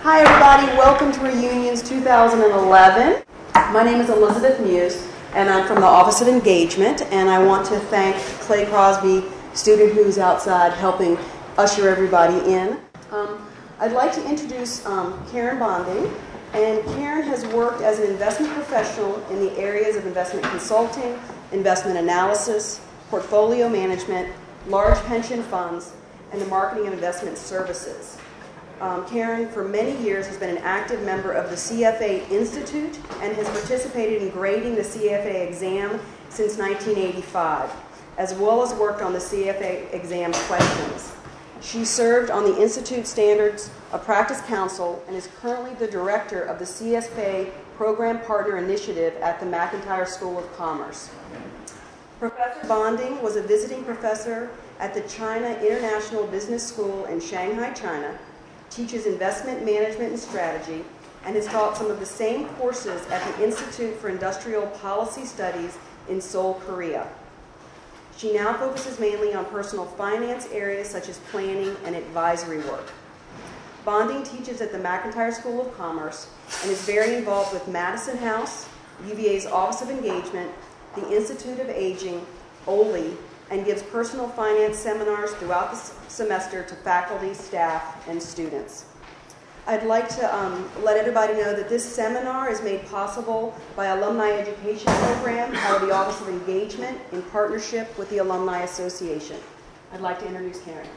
Hi everybody, welcome to Reunions 2011. My name is Elizabeth Muse and I'm from the Office of Engagement, and I want to thank Clay Crosby, student who's outside helping usher everybody in. I'd like to introduce Karen Bonding, and Karen has worked as an investment professional in the areas of investment consulting, investment analysis, portfolio management, large pension funds, and the marketing of investment services. Karen, for many years, has been an active member of the CFA Institute and has participated in grading the CFA exam since 1985, as well as worked on the CFA exam questions. She served on the Institute Standards of Practice Council and is currently the director of the CFA Program Partner Initiative at the McIntire School of Commerce. Professor Bonding was a visiting professor at the China International Business School in Shanghai, China, teaches investment management and strategy, and has taught some of the same courses at the Institute for Industrial Policy Studies in Seoul, Korea. She now focuses mainly on personal finance areas such as planning and advisory work. Bonding teaches at the McIntire School of Commerce and is very involved with Madison House, UVA's Office of Engagement, the Institute of Aging, OLI, and gives personal finance seminars throughout the semester to faculty, staff, and students. I'd like to let everybody know that this seminar is made possible by Alumni Education Program out of the Office of Engagement in partnership with the Alumni Association. I'd like to introduce Karen.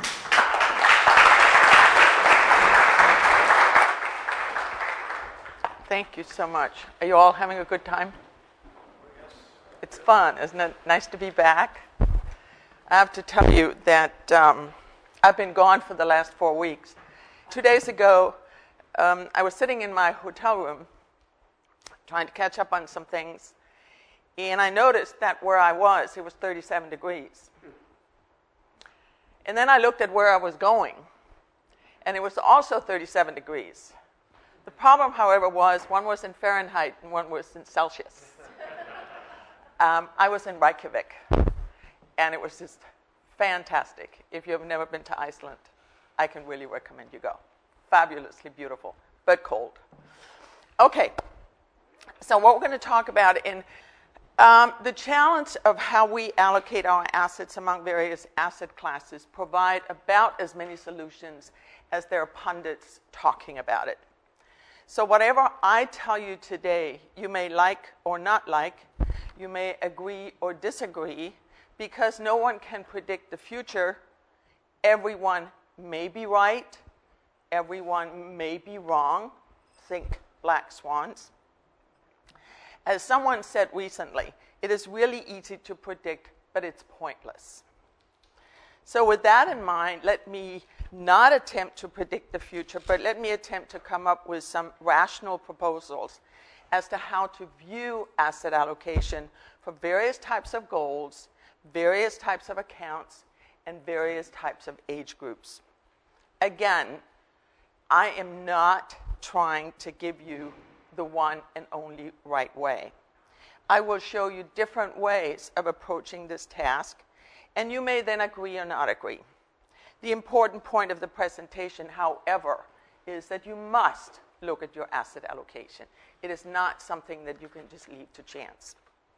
Thank you so much. Are you all having a good time? It's fun, isn't it? Nice to be back. I have to tell you that I've been gone for the last 4 weeks. 2 days ago, I was sitting in my hotel room trying to catch up on some things, and I noticed that where I was, it was 37 degrees. And then I looked at where I was going, and it was also 37 degrees. The problem, however, was one was in Fahrenheit and one was in Celsius. I was in Reykjavik, and it was just fantastic. If you have never been to Iceland, I can really recommend you go. Fabulously beautiful, but cold. Okay, so what we're going to talk about in the challenge of how we allocate our assets among various asset classes provide about as many solutions as there are pundits talking about it. So whatever I tell you today, you may like or not like, you may agree or disagree, because no one can predict the future. Everyone may be right, everyone may be wrong. Think black swans. As someone said recently, it is really easy to predict, but it's pointless. So with that in mind, let me not attempt to predict the future, but let me attempt to come up with some rational proposals as to how to view asset allocation for various types of goals, various types of accounts, and various types of age groups. Again, I am not trying to give you the one and only right way. I will show you different ways of approaching this task, and you may then agree or not agree. The important point of the presentation, however, is that you must look at your asset allocation. It is not something that you can just leave to chance.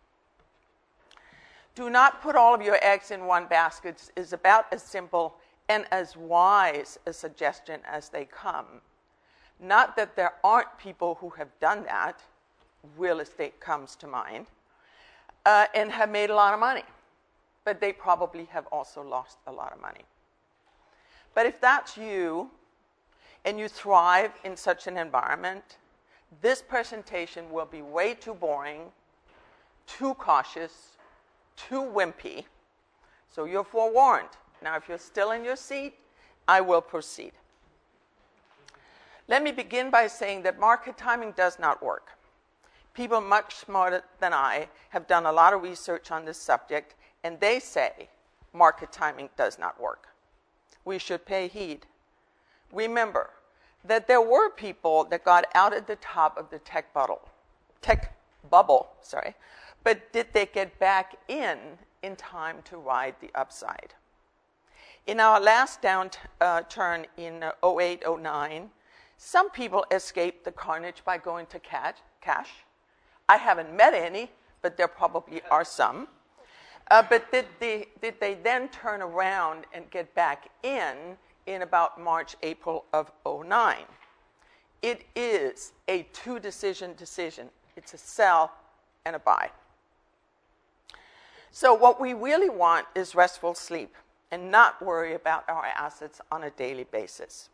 Do not put all of your eggs in one basket is about as simple and as wise a suggestion as they come. Not that there aren't people who have done that. Real estate comes to mind, and have made a lot of money. But they probably have also lost a lot of money. But if that's you, and you thrive in such an environment, this presentation will be way too boring, too cautious, too wimpy, so you're forewarned. Now, if you're still in your seat, I will proceed. Let me begin by saying that market timing does not work. People much smarter than I have done a lot of research on this subject, and they say market timing does not work. We should pay heed. Remember that there were people that got out at the top of the tech bubble, but did they get back in time to ride the upside? In our last downturn in 08, 09, Some people escape the carnage by going to cash. I haven't met any, but there probably are some. But did they then turn around and get back in about March, April of 2009? It is a two-decision decision. It's a sell and a buy. So what we really want is restful sleep and not worry about our assets on a daily basis.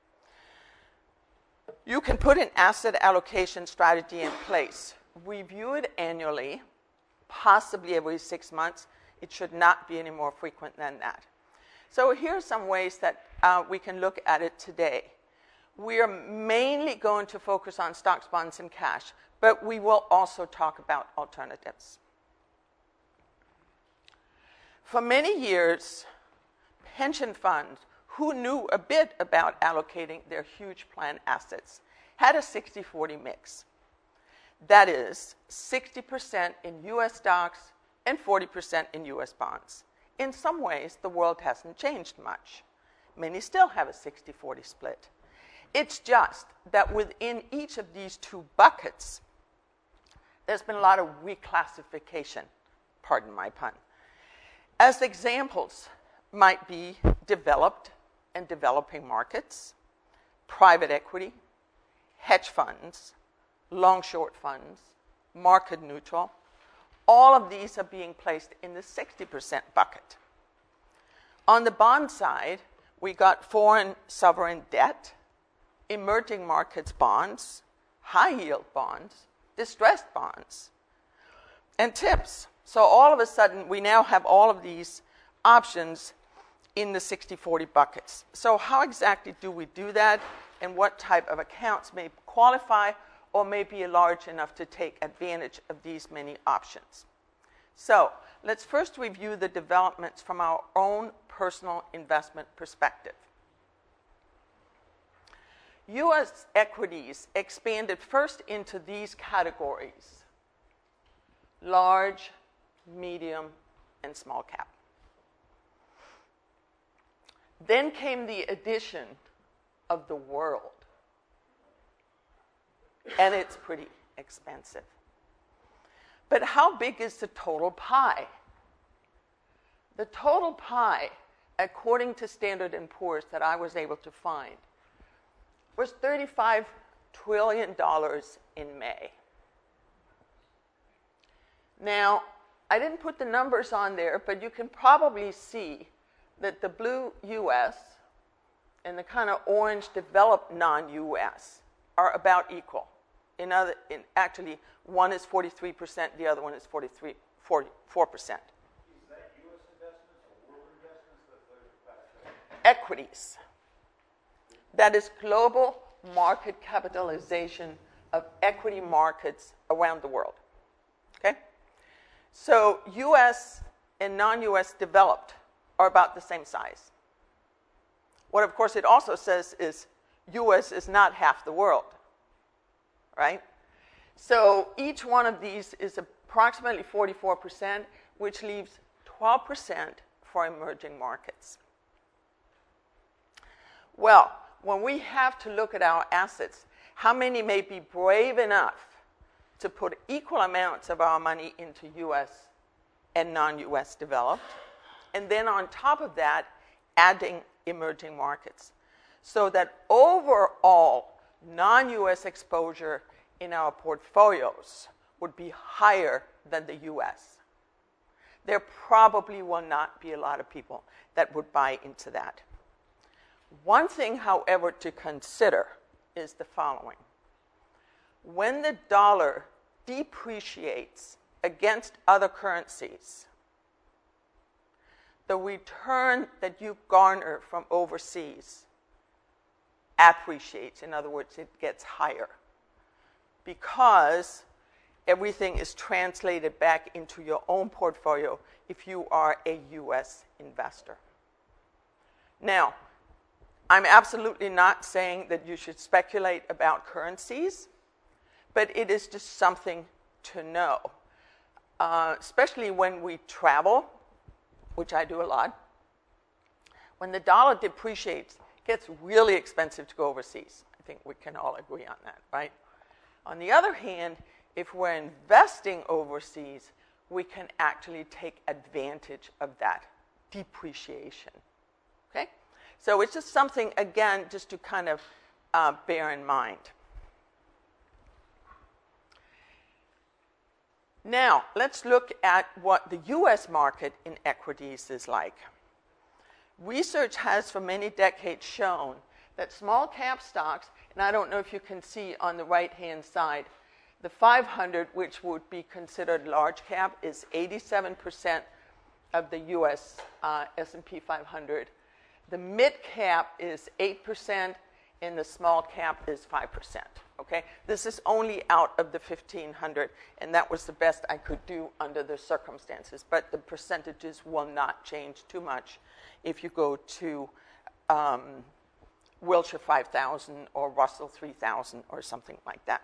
You can put an asset allocation strategy in place. Review it annually, possibly every 6 months. It should not be any more frequent than that. So here are some ways that we can look at it today. We are mainly going to focus on stocks, bonds, and cash, but we will also talk about alternatives. For many years, pension funds who knew a bit about allocating their huge plan assets had a 60-40 mix. That is, 60% in U.S. stocks and 40% in U.S. bonds. In some ways, the world hasn't changed much. Many still have a 60-40 split. It's just that within each of these two buckets, there's been a lot of reclassification, pardon my pun. As examples might be developed and developing markets, private equity, hedge funds, long-short funds, market neutral. All of these are being placed in the 60% bucket. On the bond side, we got foreign sovereign debt, emerging markets bonds, high-yield bonds, distressed bonds, and TIPS. So all of a sudden, we now have all of these options in the 60-40 buckets. So how exactly do we do that, and what type of accounts may qualify or may be large enough to take advantage of these many options? So let's first review the developments from our own personal investment perspective. U.S. equities expanded first into these categories: large, medium, and small cap. Then came the addition of the world, and it's pretty expensive. But how big is the total pie? The total pie, according to Standard & Poor's that I was able to find, was $35 trillion in May. Now, I didn't put the numbers on there, but you can probably see that the blue U.S. and the kind of orange developed non-U.S. are about equal. Actually, one is 43%, the other one is 44%. Is that U.S. investments or world investments? Equities. That is global market capitalization of equity markets around the world. Okay? So U.S. and non-U.S. developed are about the same size. What, of course, it also says is U.S. is not half the world, right? So each one of these is approximately 44%, which leaves 12% for emerging markets. Well, when we have to look at our assets, how many may be brave enough to put equal amounts of our money into U.S. and non-U.S. developed, and then on top of that, adding emerging markets, so that overall non-U.S. exposure in our portfolios would be higher than the U.S. There probably will not be a lot of people that would buy into that. One thing, however, to consider is the following. When the dollar depreciates against other currencies, the return that you garner from overseas appreciates. In other words, it gets higher because everything is translated back into your own portfolio if you are a U.S. investor. Now, I'm absolutely not saying that you should speculate about currencies, but it is just something to know, especially when we travel, which I do a lot. When the dollar depreciates, it gets really expensive to go overseas. I think we can all agree on that, right? On the other hand, if we're investing overseas, we can actually take advantage of that depreciation, okay? So it's just something, again, just to kind of bear in mind. Now, let's look at what the U.S. market in equities is like. Research has for many decades shown that small cap stocks, and I don't know if you can see on the right-hand side, the 500, which would be considered large cap, is 87% of the U.S. S&P 500. The mid cap is 8%, and the small cap is 5%. Okay, this is only out of the 1,500, and that was the best I could do under the circumstances. But the percentages will not change too much if you go to Wilshire 5000 or Russell 3000 or something like that.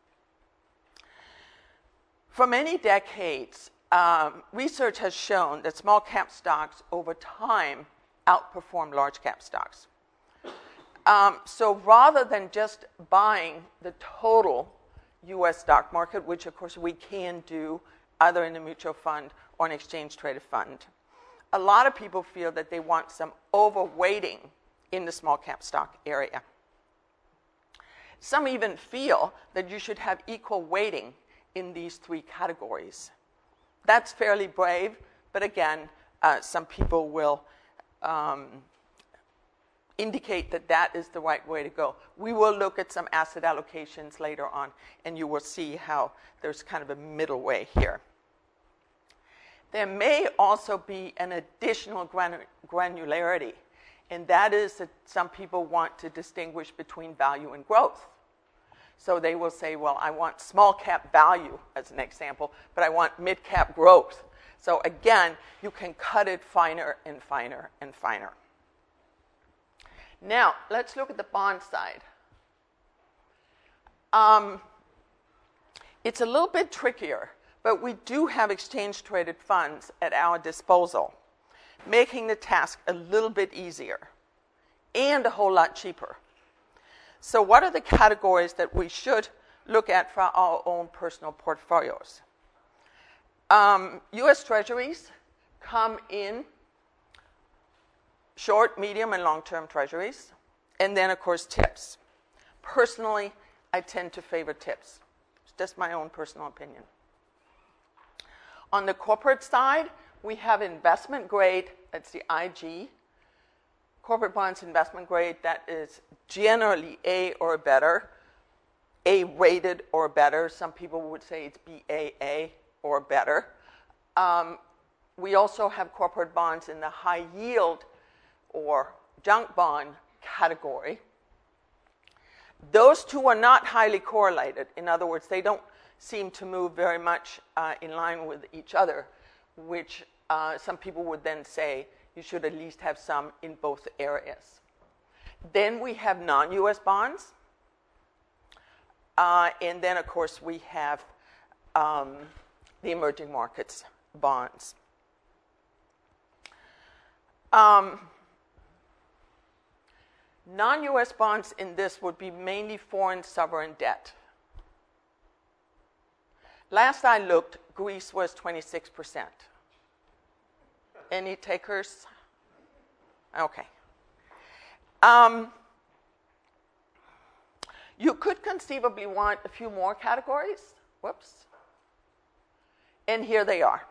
For many decades, research has shown that small cap stocks over time outperform large cap stocks. So rather than just buying the total U.S. stock market, which of course we can do either in a mutual fund or an exchange-traded fund, a lot of people feel that they want some overweighting in the small cap stock area. Some even feel that you should have equal weighting in these three categories. That's fairly brave, but again, some people will indicate that that is the right way to go. We will look at some asset allocations later on, and you will see how there's kind of a middle way here. There may also be an additional granularity, and that is that some people want to distinguish between value and growth. So they will say, well, I want small cap value as an example, but I want mid cap growth. So again, you can cut it finer and finer and finer. Now, let's look at the bond side. It's a little bit trickier, but we do have exchange-traded funds at our disposal, making the task a little bit easier and a whole lot cheaper. So what are the categories that we should look at for our own personal portfolios? U.S. Treasuries come in short, medium, and long-term treasuries, and then, of course, TIPS. Personally, I tend to favor TIPS. It's just my own personal opinion. On the corporate side, we have investment grade, that's the IG. Corporate bonds investment grade, that is generally A or better, A-rated or better. Some people would say it's BAA or better. We also have corporate bonds in the high yield or junk bond category. Those two are not highly correlated. In other words, they don't seem to move very much in line with each other, which some people would then say you should at least have some in both areas. Then we have non-U.S. bonds. And then, of course, we have the emerging markets bonds. Non-U.S. bonds in this would be mainly foreign sovereign debt. Last I looked, Greece was 26%. Any takers? Okay. You could conceivably want a few more categories. Whoops. And here they are.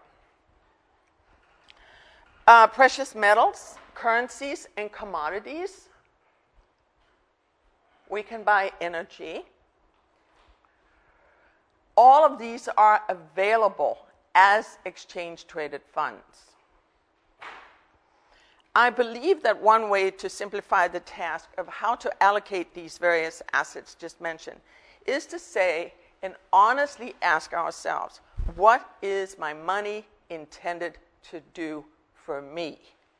Precious metals, currencies, and commodities. We can buy energy. All of these are available as exchange-traded funds. I believe that one way to simplify the task of how to allocate these various assets just mentioned is to say and honestly ask ourselves, what is my money intended to do for me?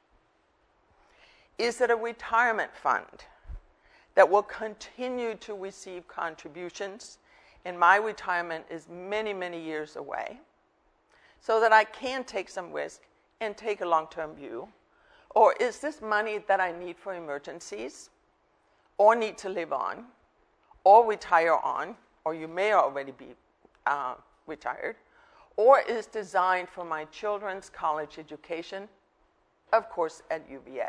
Is it a retirement fund that will continue to receive contributions, and my retirement is many, many years away, so that I can take some risk and take a long-term view? Or is this money that I need for emergencies or need to live on? or retire on, or you may already be retired, or is designed for my children's college education, of course, at UVA.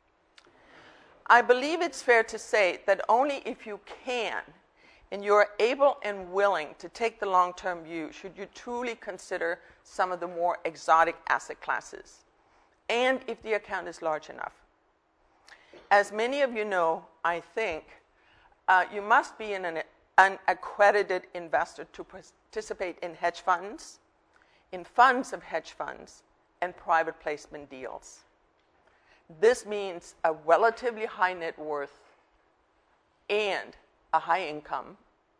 I believe it's fair to say that only if you can and you're able and willing to take the long-term view should you truly consider some of the more exotic asset classes, and if the account is large enough. As many of you know, I think, you must be an accredited investor to participate in hedge funds, in funds of hedge funds, and private placement deals. This means a relatively high net worth and a high income,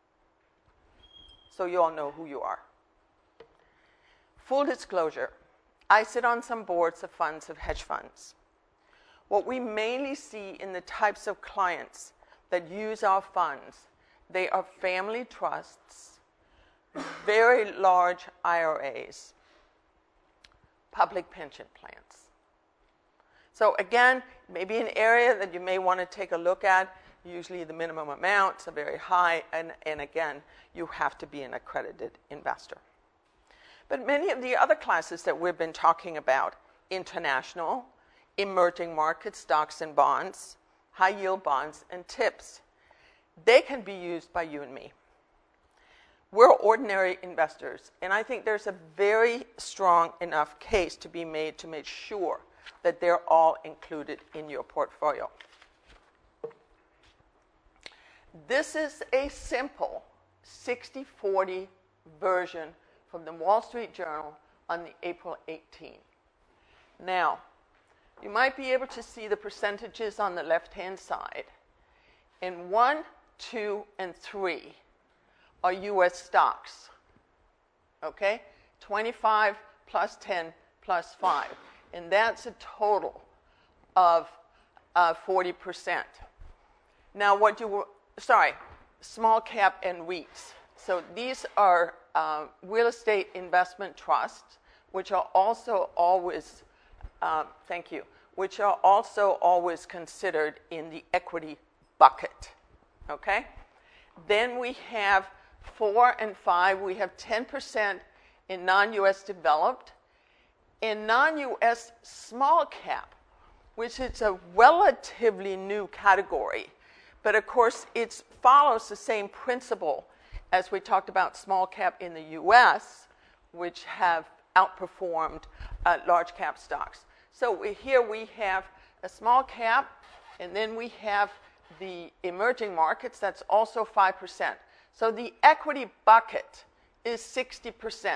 so you all know who you are. Full disclosure, I sit on some boards of funds of hedge funds. What we mainly see in the types of clients that use our funds, they are family trusts, very large IRAs, public pension plans. So again, maybe an area that you may want to take a look at. Usually the minimum amounts are very high, and again, you have to be an accredited investor. But many of the other classes that we've been talking about, international, emerging market stocks and bonds, high yield bonds, and TIPS, they can be used by you and me. We're ordinary investors, and I think there's a very strong enough case to be made to make sure that they're all included in your portfolio. This is a simple 60-40 version from the Wall Street Journal on the April 18. Now, you might be able to see the percentages on the left-hand side. And 1, 2, and 3 are U.S. stocks. Okay? 25 plus 10 plus 5. And that's a total of 40%. Now, small cap and REITs. So these are real estate investment trusts, which are also always, which are also always considered in the equity bucket. Okay? Then we have 4 and 5. We have 10% in non-U.S. developed. In non-U.S. small cap, which is a relatively new category, but of course it follows the same principle as we talked about small cap in the U.S., which have outperformed large cap stocks. So here we have a small cap, and then we have the emerging markets, that's also 5%. So the equity bucket is 60%,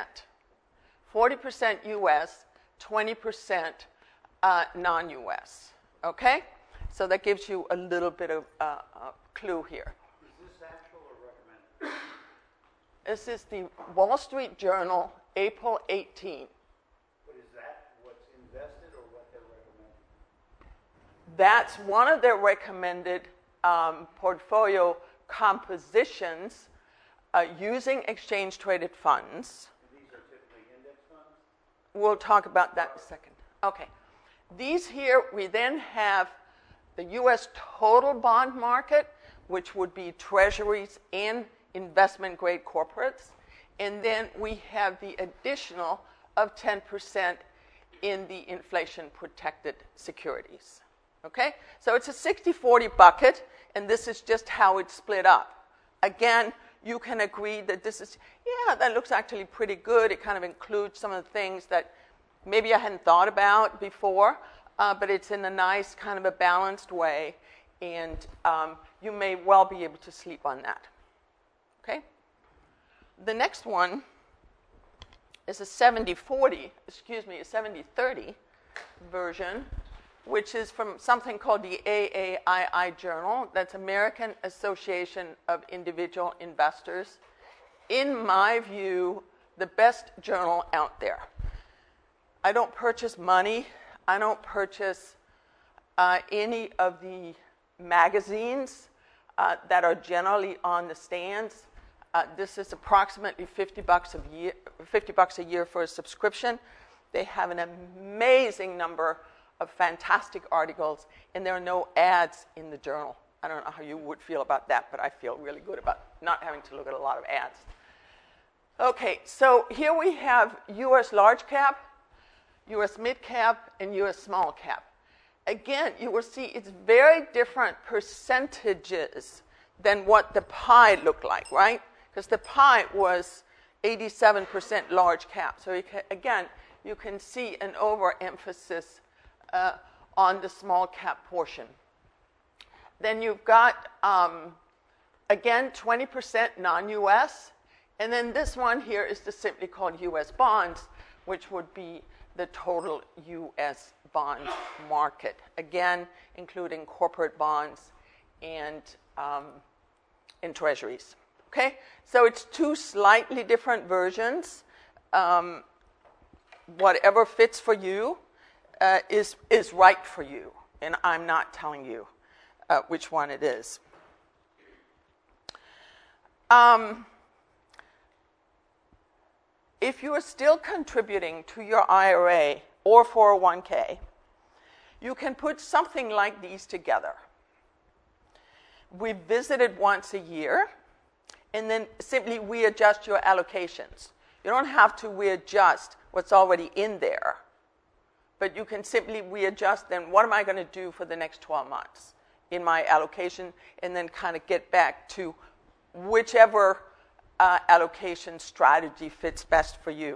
40% U.S., 20% non-U.S., okay? So that gives you a little bit of a clue here. Is this actual or recommended? This is the Wall Street Journal, April 18. But is that what's invested or what they're recommending? That's one of their recommended portfolio compositions using exchange-traded funds. And these are typically index funds? We'll talk about that in a second. Okay. These here, we then have the U.S. total bond market, which would be treasuries and investment-grade corporates. And then we have the additional of 10% in the inflation-protected securities. Okay? So it's a 60-40 bucket, and this is just how it's split up. Again, you can agree that this is, yeah, that looks actually pretty good. It kind of includes some of the things that maybe I hadn't thought about before, but it's in a nice kind of a balanced way, and you may well be able to sleep on that. Okay? The next one is a 70-30 version, which is from something called the AAII Journal. That's American Association of Individual Investors. In my view, the best journal out there. I don't purchase money. I don't purchase any of the magazines that are generally on the stands. This is approximately $50 a year for a subscription. They have an amazing number of fantastic articles, and there are no ads in the journal. I don't know how you would feel about that, but I feel really good about not having to look at a lot of ads. Okay, so here we have U.S. large cap, U.S. mid cap, and U.S. small cap. Again, you will see it's very different percentages than what the pie looked like, right? Because the pie was 87% large cap. So again, you can see an overemphasis on the small cap portion. Then you've got, again, 20% non-U.S., and then this one here is just simply called U.S. bonds, which would be the total U.S. bond market, again, including corporate bonds and treasuries. Okay, so it's two slightly different versions. Whatever fits for you is right for you, and I'm not telling you which one it is. If you are still contributing to your IRA or 401k, you can put something like these together. We visit it once a year, and then simply readjust your allocations. You don't have to readjust what's already in there, but you can simply readjust then what am I going to do for the next 12 months in my allocation, and then kind of get back to whichever allocation strategy fits best for you.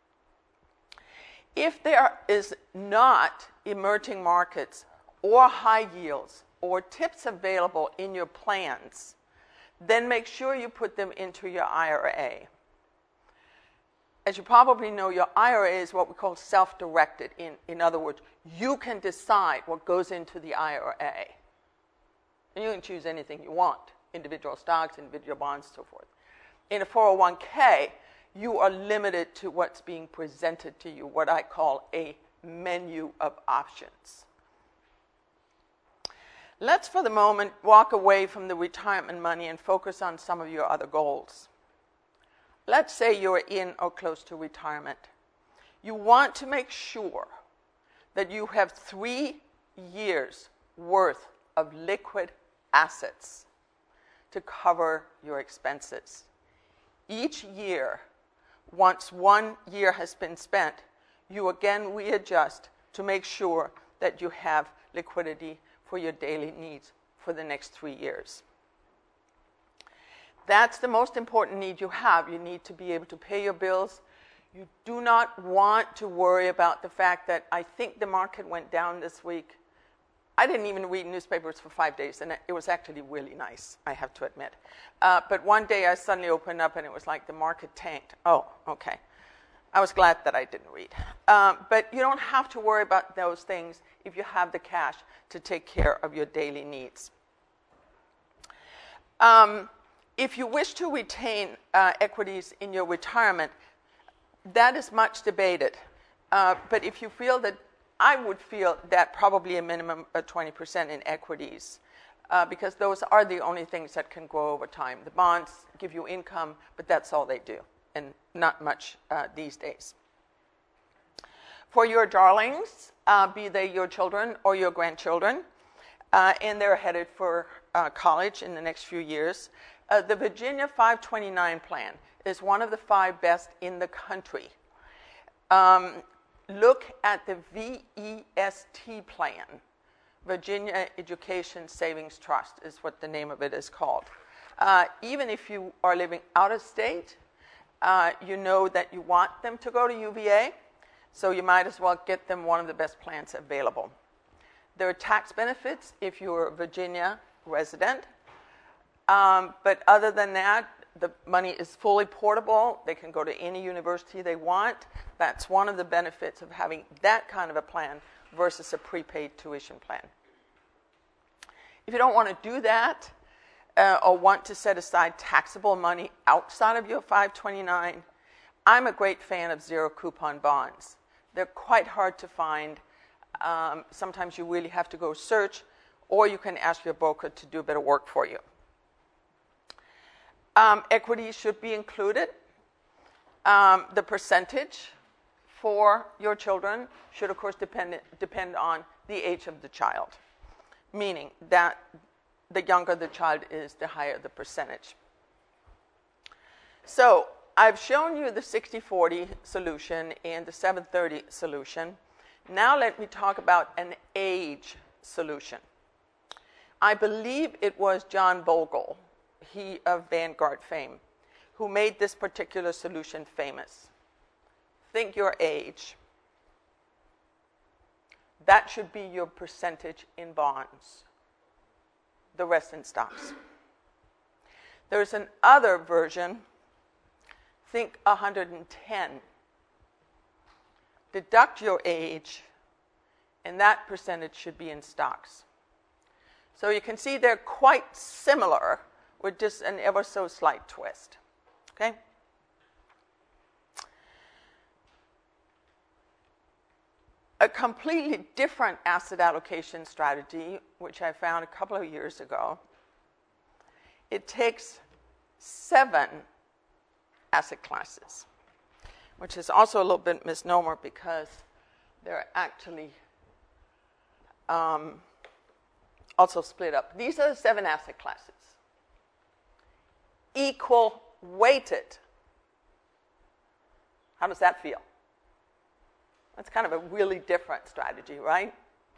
If there is not emerging markets or high yields or tips available in your plans, then make sure you put them into your IRA. As you probably know, your IRA is what we call self-directed. In other words, you can decide what goes into the IRA. And you can choose anything you want, individual stocks, individual bonds, so forth. In a 401k, you are limited to what's being presented to you, what I call a menu of options. Let's, for the moment, walk away from the retirement money and focus on some of your other goals. Let's say you're in or close to retirement. You want to make sure that you have 3 years' worth of liquid assets to cover your expenses. Each year, once 1 year has been spent, you again readjust to make sure that you have liquidity for your daily needs for the next 3 years. That's the most important need you have. You need to be able to pay your bills. You do not want to worry about the fact that I think the market went down this week. I didn't even read newspapers for 5 days, and it was actually really nice, I have to admit. But one day I suddenly opened up, and it was like the market tanked. Oh, okay. I was glad that I didn't read. But you don't have to worry about those things if you have the cash to take care of your daily needs. If you wish to retain equities in your retirement, that is much debated. But if you feel that, I would feel that probably a minimum of 20% in equities, because those are the only things that can grow over time. The bonds give you income, but that's all they do, and not much these days. For your darlings, be they your children or your grandchildren, and they're headed for college in the next few years, the Virginia 529 plan is one of the 5 best in the country. Look at the VEST plan. Virginia Education Savings Trust is what the name of it is called. Even if you are living out of state, you know that you want them to go to UVA, so you might as well get them one of the best plans available. There are tax benefits if you're a Virginia resident, but other than that, the money is fully portable. They can go to any university they want. That's one of the benefits of having that kind of a plan versus a prepaid tuition plan. If you don't want to do that or want to set aside taxable money outside of your 529, I'm a great fan of zero coupon bonds. They're quite hard to find. Sometimes you really have to go search, or you can ask your broker to do a bit of work for you. Equity should be included. The percentage for your children should, of course, depend on the age of the child, meaning that the younger the child is, the higher the percentage. So I've shown you the 60-40 solution and the 7-30 solution. Now let me talk about an age solution. I believe it was John Bogle, he of Vanguard fame, who made this particular solution famous. Think your age. That should be your percentage in bonds. The rest in stocks. There's another version. Think 110. Deduct your age, and that percentage should be in stocks. So you can see they're quite similar with just an ever so slight twist. Okay? A completely different asset allocation strategy, which I found a couple of years ago, it takes 7 asset classes, which is also a little bit misnomer because they're actually also split up. These are the 7 asset classes. Equal weighted. How does that feel? That's kind of a really different strategy, right?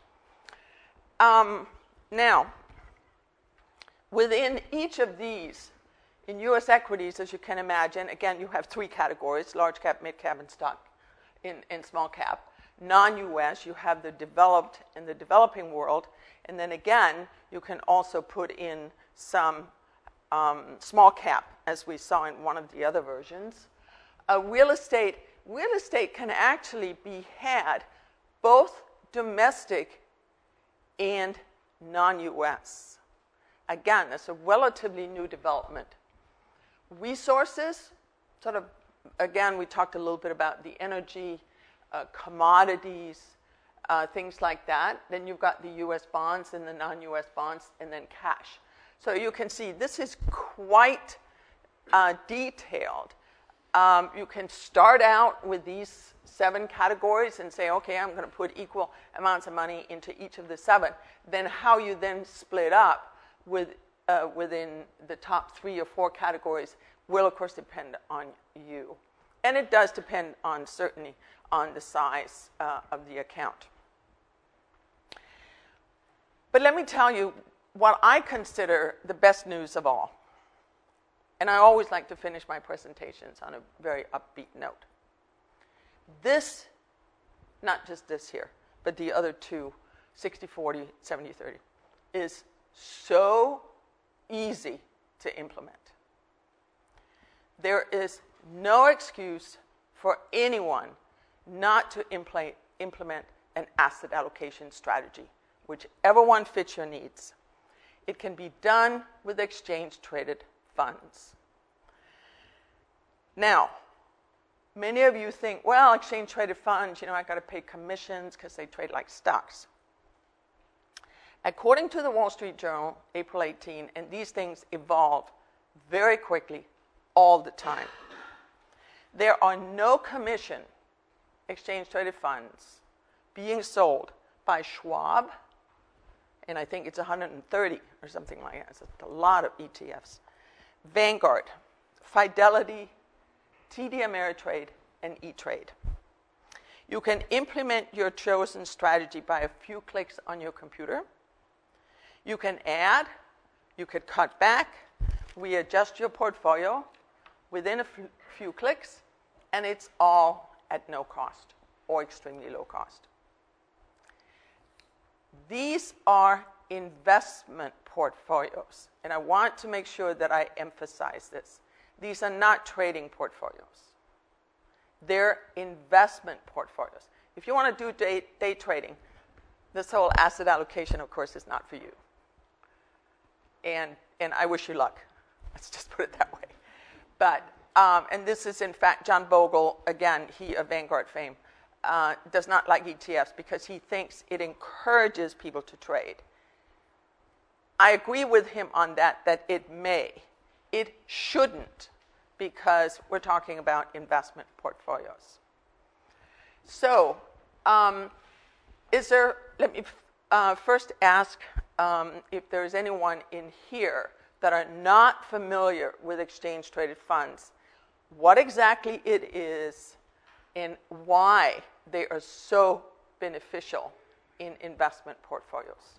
Now, within each of these, in U.S. equities, as you can imagine, again, you have 3 categories: large cap, mid cap, and stock in small cap. Non-U.S., you have the developed and the developing world. And then again, you can also put in some small cap, as we saw in one of the other versions. Real estate can actually be had both domestic and non-U.S. Again, that's a relatively new development. Resources, sort of, again, we talked a little bit about the energy, commodities, things like that. Then you've got the U.S. bonds and the non-U.S. bonds, and then cash. So you can see this is quite detailed. You can start out with these 7 categories and say, okay, I'm going to put equal amounts of money into each of the 7. Then how you then split up within the top 3 or 4 categories will, of course, depend on you. And it does depend on, certainly, on the size of the account. But let me tell you what I consider the best news of all. And I always like to finish my presentations on a very upbeat note. This, not just this here, but the other 2, 60-40, 70-30, is so easy to implement. There is no excuse for anyone not to implement an asset allocation strategy, whichever one fits your needs. It can be done with exchange-traded funds. Now, many of you think, well, exchange-traded funds, I got to pay commissions because they trade like stocks. According to the Wall Street Journal, April 18, and these things evolve very quickly all the time, there are no commission exchange-traded funds being sold by Schwab, and I think it's 130 or something like that. It's a lot of ETFs. Vanguard, Fidelity, TD Ameritrade, and E-Trade. You can implement your chosen strategy by a few clicks on your computer. You can add, you could cut back, readjust your portfolio within a few clicks, and it's all at no cost or extremely low cost. These are investment portfolios, and I want to make sure that I emphasize this. These are not trading portfolios. They're investment portfolios. If you want to do day trading, this whole asset allocation, of course, is not for you. And I wish you luck. Let's just put it that way. But, and this is, in fact, John Bogle, again, he of Vanguard fame, does not like ETFs because he thinks it encourages people to trade. I agree with him on that it may. It shouldn't, because we're talking about investment portfolios. So, let me first ask if there's anyone in here that are not familiar with exchange-traded funds, what exactly it is and why they are so beneficial in investment portfolios.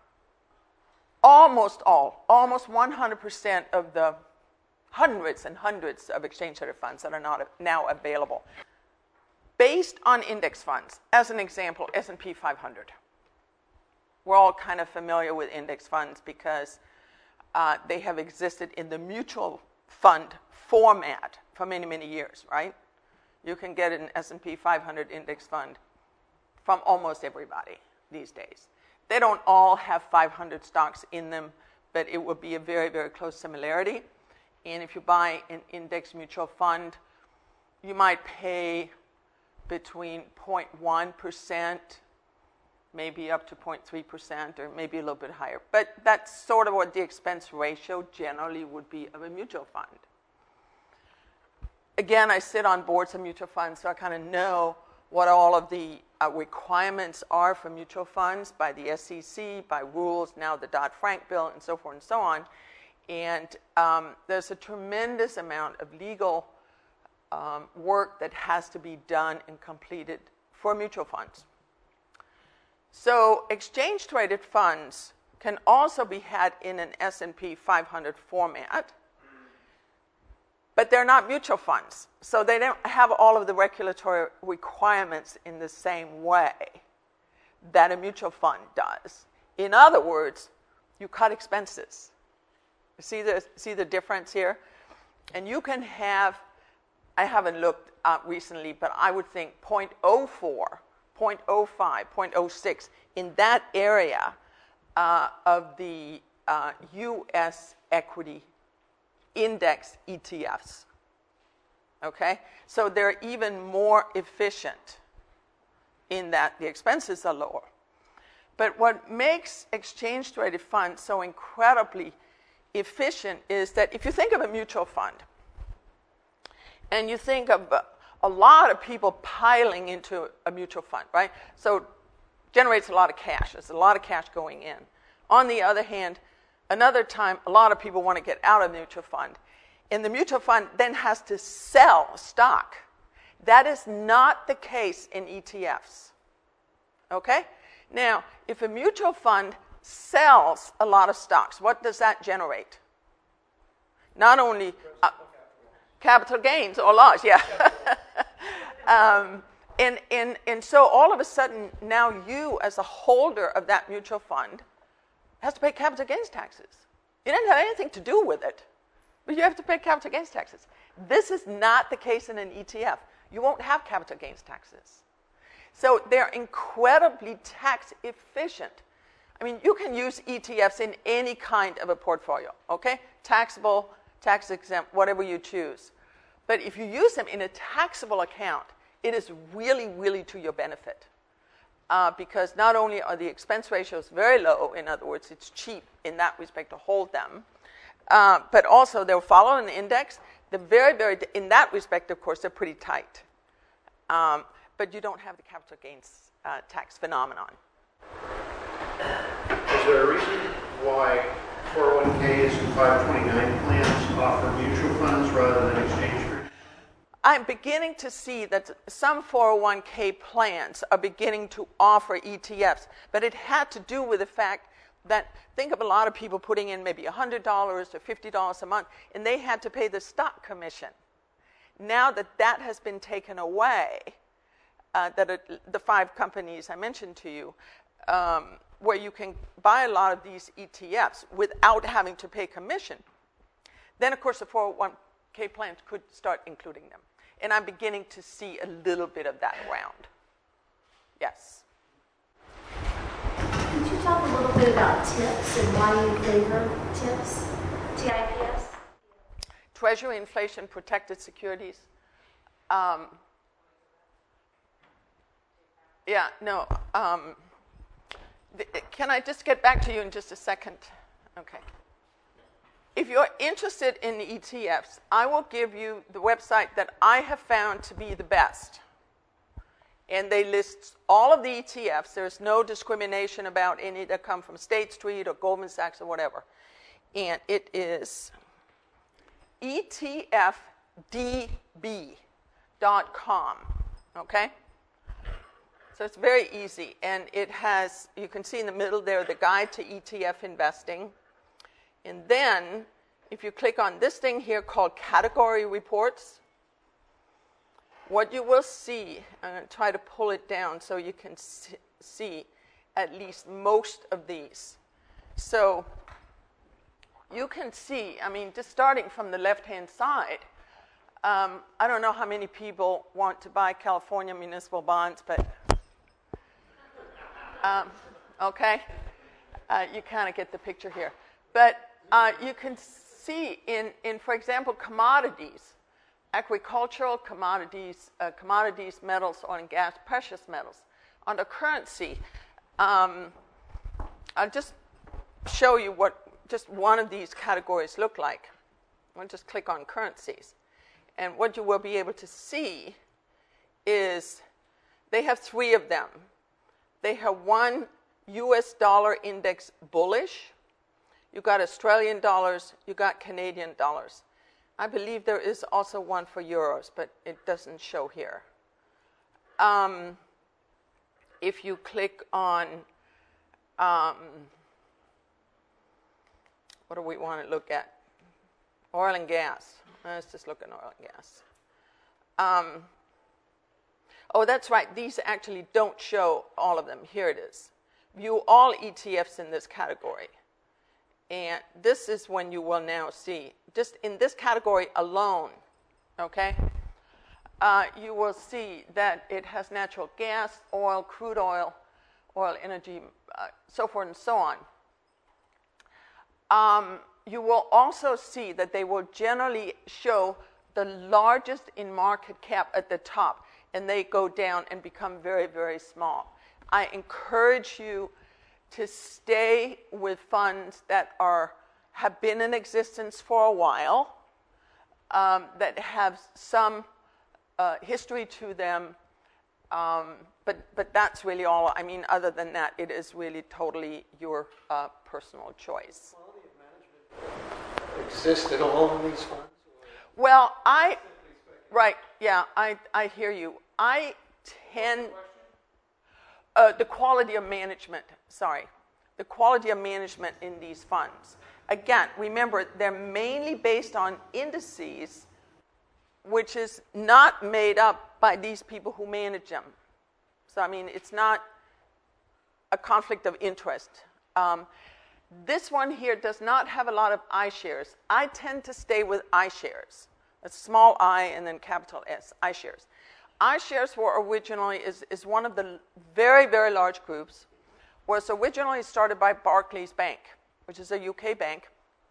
Almost 100% of the hundreds and hundreds of exchange-traded funds that are now available, based on index funds. As an example, S&P 500. We're all kind of familiar with index funds because they have existed in the mutual fund format for many, many years, right? You can get an S&P 500 index fund from almost everybody these days. They don't all have 500 stocks in them, but it would be a very, very close similarity. And if you buy an index mutual fund, you might pay between 0.1%, maybe up to 0.3%, or maybe a little bit higher. But that's sort of what the expense ratio generally would be of a mutual fund. Again, I sit on boards of mutual funds, so I kind of know what all of the requirements are for mutual funds by the SEC, by rules, now the Dodd-Frank bill, and so forth and so on. And there's a tremendous amount of legal work that has to be done and completed for mutual funds. So exchange-traded funds can also be had in an S&P 500 format, but they're not mutual funds. So they don't have all of the regulatory requirements in the same way that a mutual fund does. In other words, you cut expenses. See the difference here? And you can have, I haven't looked recently, but I would think 0.04, 0.05, 0.06 in that area of the U.S. equity index ETFs. Okay? So they're even more efficient in that the expenses are lower. But what makes exchange-traded funds so incredibly efficient is that if you think of a mutual fund, and you think of a lot of people piling into a mutual fund, right? So it generates a lot of cash. There's a lot of cash going in. On the other hand, another time, a lot of people want to get out of the mutual fund. And the mutual fund then has to sell stock. That is not the case in ETFs. Okay? Now, if a mutual fund sells a lot of stocks, what does that generate? Not only capital gains or loss, yeah. And so all of a sudden, now you, as a holder of that mutual fund, has to pay capital gains taxes. You didn't have anything to do with it, but you have to pay capital gains taxes. This is not the case in an ETF. You won't have capital gains taxes. So they're incredibly tax efficient. I mean, you can use ETFs in any kind of a portfolio, okay? Taxable, tax exempt, whatever you choose. But if you use them in a taxable account, it is really, really to your benefit. Because not only are the expense ratios very low, in other words, it's cheap in that respect to hold them, but also they'll follow an index. In that respect, of course, they're pretty tight. But you don't have the capital gains tax phenomenon. Is there a reason why 401ks and 529 plans offer mutual funds rather than exchange traded? I'm beginning to see that some 401k plans are beginning to offer ETFs, but it had to do with the fact that, think of a lot of people putting in maybe $100 or $50 a month, and they had to pay the stock commission. Now that has been taken away, the 5 companies I mentioned to you, where you can buy a lot of these ETFs without having to pay commission, then, of course, the 401k plans could start including them. And I'm beginning to see a little bit of that around. Yes? Could you talk a little bit about TIPS and why you favor TIPS? TIPS? Treasury Inflation Protected Securities. Can I just get back to you in just a second? Okay. If you're interested in the ETFs, I will give you the website that I have found to be the best. And they list all of the ETFs. There's no discrimination about any that come from State Street or Goldman Sachs or whatever. And it is etfdb.com, okay? So it's very easy. And it has, you can see in the middle there, the guide to ETF investing. And then, if you click on this thing here called Category Reports, what you will see, I'm going to try to pull it down so you can see at least most of these. So you can see, I mean, just starting from the left-hand side, I don't know how many people want to buy California municipal bonds, but okay, you kind of get the picture here. But you can see in, for example, commodities, agricultural commodities, metals, oil and gas, precious metals. Under currency, I'll just show you what just one of these categories look like. I'll just click on currencies. And what you will be able to see is they have three of them. They have one US dollar index bullish. You got Australian dollars, you got Canadian dollars. I believe there is also one for euros, but it doesn't show here. If you click on, what do we want to look at? Oil and gas. Let's just look at oil and gas. Oh, that's right. These actually don't show all of them. Here it is. View all ETFs in this category. And this is when you will now see, just in this category alone, okay, you will see that it has natural gas, oil, crude oil, oil, energy, so forth and so on. You will also see that they will generally show the largest in market cap at the top, and they go down and become very, very small. I encourage you to stay with funds that have been in existence for a while, that have some history to them, but that's really all. I mean, other than that, it is really totally your personal choice. Quality of management exists in all of these funds? Well, I hear you. I tend... the quality of management in these funds. Again, remember, they're mainly based on indices, which is not made up by these people who manage them. So, I mean, it's not a conflict of interest. This one here does not have a lot of iShares. I tend to stay with iShares. A small I and then capital S, iShares. iShares were originally, is one of the very, very large groups, was originally started by Barclays Bank, which is a UK bank,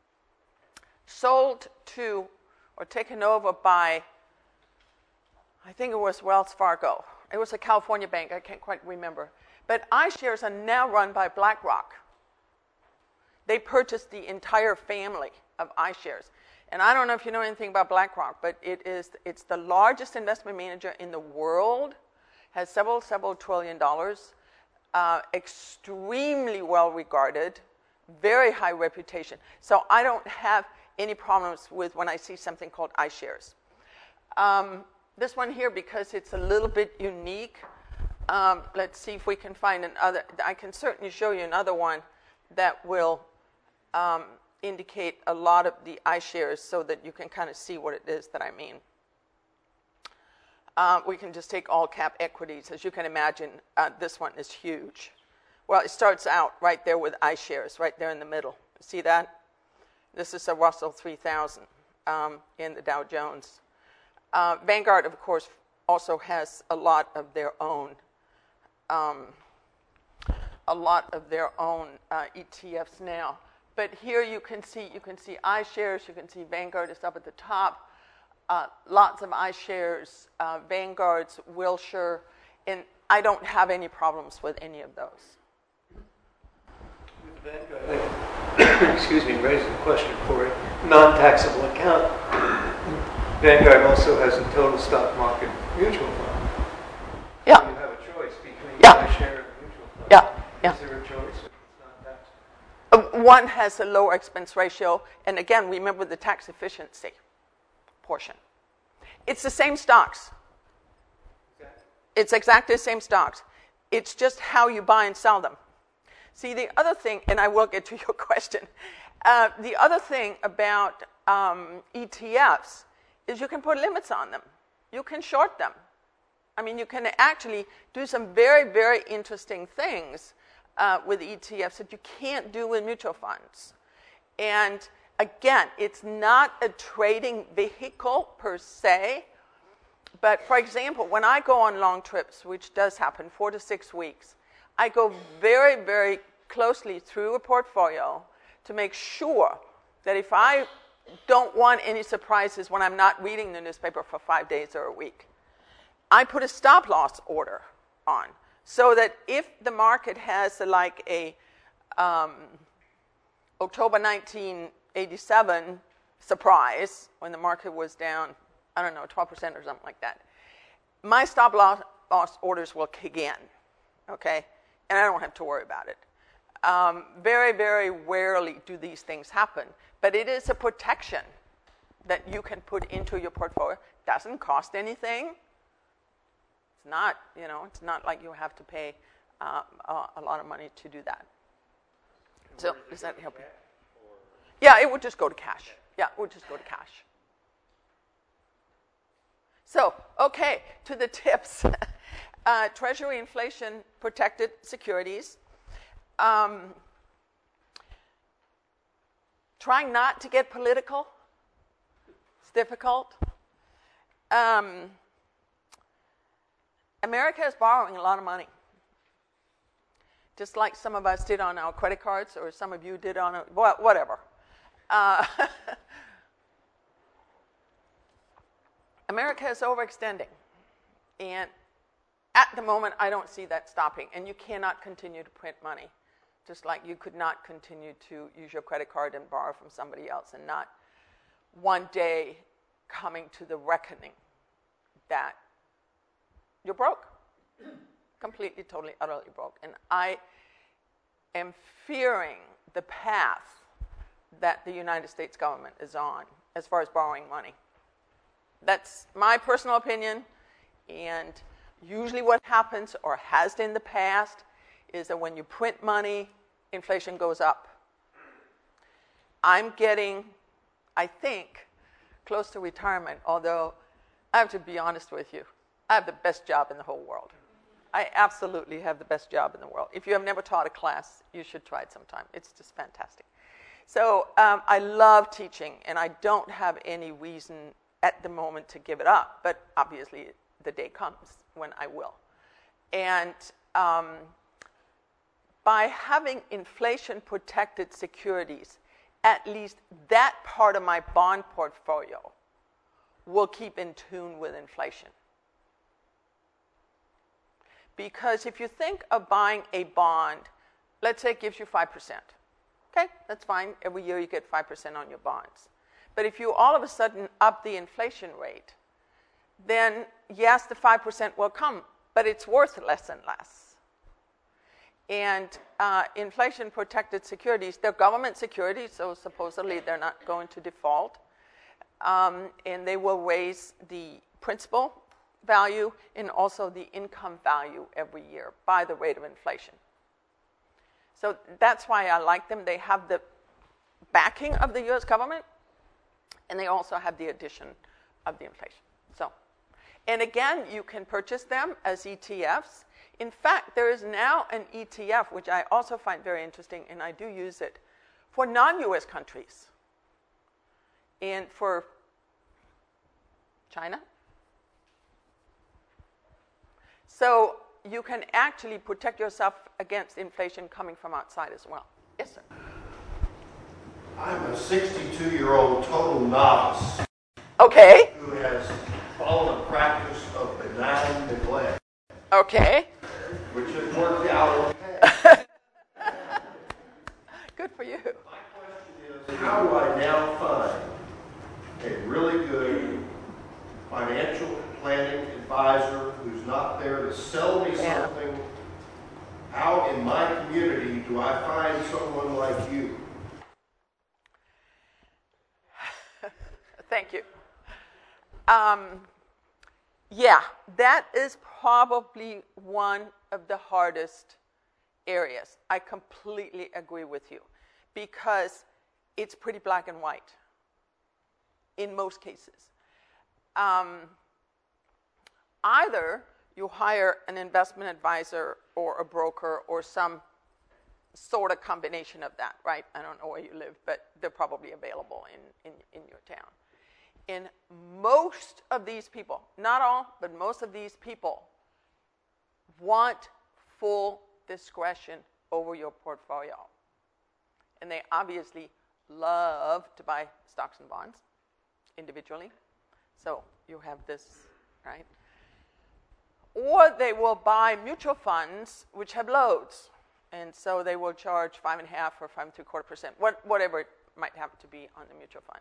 sold to, or taken over by, I think it was Wells Fargo. It was a California bank, I can't quite remember. But iShares are now run by BlackRock. They purchased the entire family of iShares. And I don't know if you know anything about BlackRock, but it's the largest investment manager in the world, has several trillion dollars, extremely well regarded, very high reputation. So I don't have any problems with when I see something called iShares. This one here, because it's a little bit unique, let's see if we can find another. I can certainly show you another one that will indicate a lot of the iShares so that you can kind of see what it is that I mean. We can just take all cap equities. As you can imagine, this one is huge. Well, it starts out right there with iShares, right there in the middle. See that? This is a Russell 3000 in the Dow Jones. Vanguard, of course, also has a lot of their own ETFs now. But here you can see iShares, you can see Vanguard is up at the top. Lots of iShares, Vanguards, Wilshire, and I don't have any problems with any of those. Vanguard, excuse me, raises a question for a non-taxable account. Vanguard also has a total stock market mutual fund. Yeah. You have one has a lower expense ratio. And again, remember the tax efficiency portion. It's the same stocks. It's exactly the same stocks. It's just how you buy and sell them. See, the other thing, and I will get to your question, the other thing about ETFs is you can put limits on them. You can short them. I mean, you can actually do some very, very interesting things with ETFs that you can't do with mutual funds. And again, it's not a trading vehicle per se. But for example, when I go on long trips, which does happen 4 to 6 weeks, I go very, very closely through a portfolio to make sure that if I don't want any surprises when I'm not reading the newspaper for 5 days or a week, I put a stop loss order on so that if the market has like a October 1987 surprise when the market was down, I don't know, 12% or something like that, my stop loss orders will kick in, okay? And I don't have to worry about it. Very, very rarely do these things happen, but it is a protection that you can put into your portfolio. Doesn't cost anything. It's not, it's not like you have to pay a lot of money to do that. So does that help you? Yeah, it would just go to cash. Yeah, it would just go to cash. So, okay, to the tips. Treasury inflation protected securities. Trying not to get political. It's difficult. America is borrowing a lot of money. Just like some of us did on our credit cards, or some of you did on whatever. America is overextending. And at the moment, I don't see that stopping. And you cannot continue to print money. Just like you could not continue to use your credit card and borrow from somebody else and not one day coming to the reckoning that you're broke. Completely, totally, utterly broke. And I am fearing the path that the United States government is on as far as borrowing money. That's my personal opinion. And usually what happens, or has in the past, is that when you print money, inflation goes up. I'm getting, I think, close to retirement, although I have to be honest with you. I have the best job in the whole world. I absolutely have the best job in the world. If you have never taught a class, you should try it sometime. It's just fantastic. So I love teaching, and I don't have any reason at the moment to give it up, but obviously the day comes when I will. And by having inflation-protected securities, at least that part of my bond portfolio will keep in tune with inflation. Because if you think of buying a bond, let's say it gives you 5%. Okay, that's fine. Every year you get 5% on your bonds. But if you all of a sudden up the inflation rate, then yes, the 5% will come, but it's worth less and less. And inflation-protected securities, they're government securities, so supposedly they're not going to default. And they will raise the principal value and also the income value every year by the rate of inflation. So that's why I like them. They have the backing of the U.S. government, and they also have the addition of the inflation. So, and again, you can purchase them as ETFs. In fact, there is now an ETF, which I also find very interesting, and I do use it, for non-U.S. countries. And for China. So you can actually protect yourself against inflation coming from outside as well. Yes, sir. I'm a 62-year-old total novice. Okay. Who has followed a practice of benign neglect. Okay. Which has worked out okay. Good for you. My question is, how do I now find a really good financial planning advisor who's not there to sell me something? How in my community do I find someone like you? Yeah, that is probably one of the hardest areas. I completely agree with you because it's pretty black and white in most cases. Either you hire an investment advisor or a broker or some sort of combination of that, right? I don't know where you live, but they're probably available in your town. And most of these people, not all, but most of these people want full discretion over your portfolio. And they obviously love to buy stocks and bonds individually. So you have this, right? Or they will buy mutual funds which have loads. And so they will charge 5.5% or 5.75%, whatever it might have to be on the mutual fund.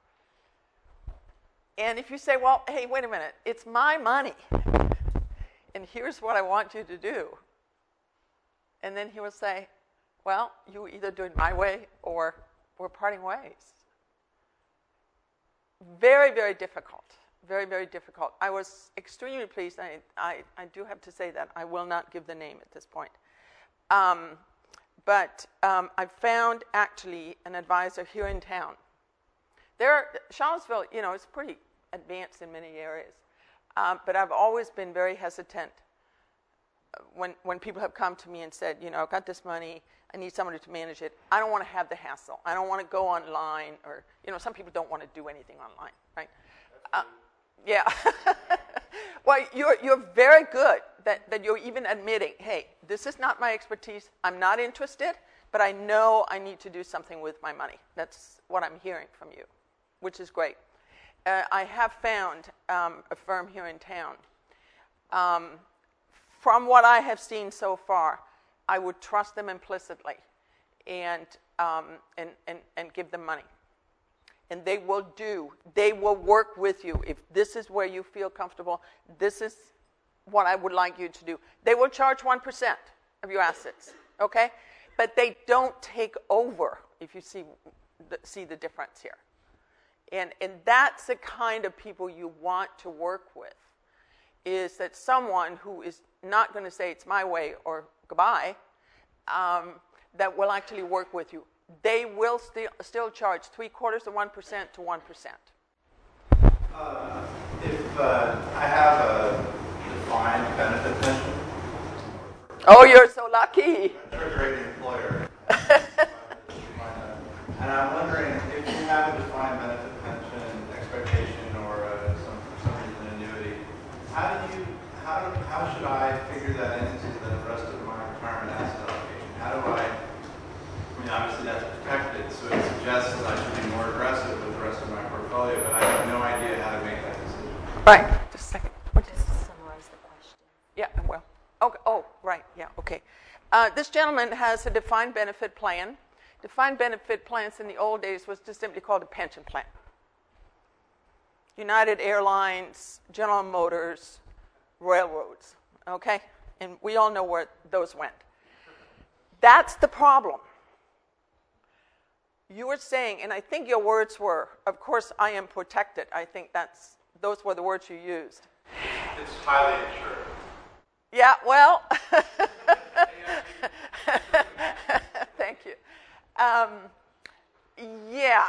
And if you say, well, hey, wait a minute, it's my money, and here's what I want you to do. And then he will say, well, you either do it my way or we're parting ways. Very, very difficult. Very, very difficult. I was extremely pleased. I do have to say that. I will not give the name at this point. But I found actually an advisor here in town. Charlottesville, is pretty advanced in many areas. But I've always been very hesitant when people have come to me and said, I've got this money, I need somebody to manage it. I don't want to have the hassle. I don't want to go online or, some people don't want to do anything online, right? Yeah. Well, you're very good that you're even admitting, hey, this is not my expertise. I'm not interested, but I know I need to do something with my money. That's what I'm hearing from you, which is great. I have found a firm here in town. From what I have seen so far, I would trust them implicitly and give them money. And they will work with you. If this is where you feel comfortable, this is what I would like you to do. They will charge 1% of your assets, okay? But they don't take over, if you see the difference here. And that's the kind of people you want to work with, is that someone who is not going to say it's my way or goodbye, that will actually work with you. They will still charge 0.75% to 1% to 1%. If I have a defined benefit pension. Oh, you're so lucky. I'm a great employer. And I'm wondering if you have a defined benefit pension expectation or some reason annuity, how should I figure that into the rest of my retirement asset allocation? How do I mean, obviously that's protected, so it suggests that I should be more aggressive with the rest of my portfolio, but I have no idea how to make that decision. Right. Just a second. Just summarize the question. Yeah, well. Okay. Oh, right. Yeah, okay. This gentleman has a defined benefit plan. Defined benefit plans in the old days was just simply called a pension plan. United Airlines, General Motors, railroads, okay? And we all know where those went. That's the problem. You were saying, and I think your words were, of course, I am protected. I think those were the words you used. It's highly insured. Yeah, well, thank you. Yeah.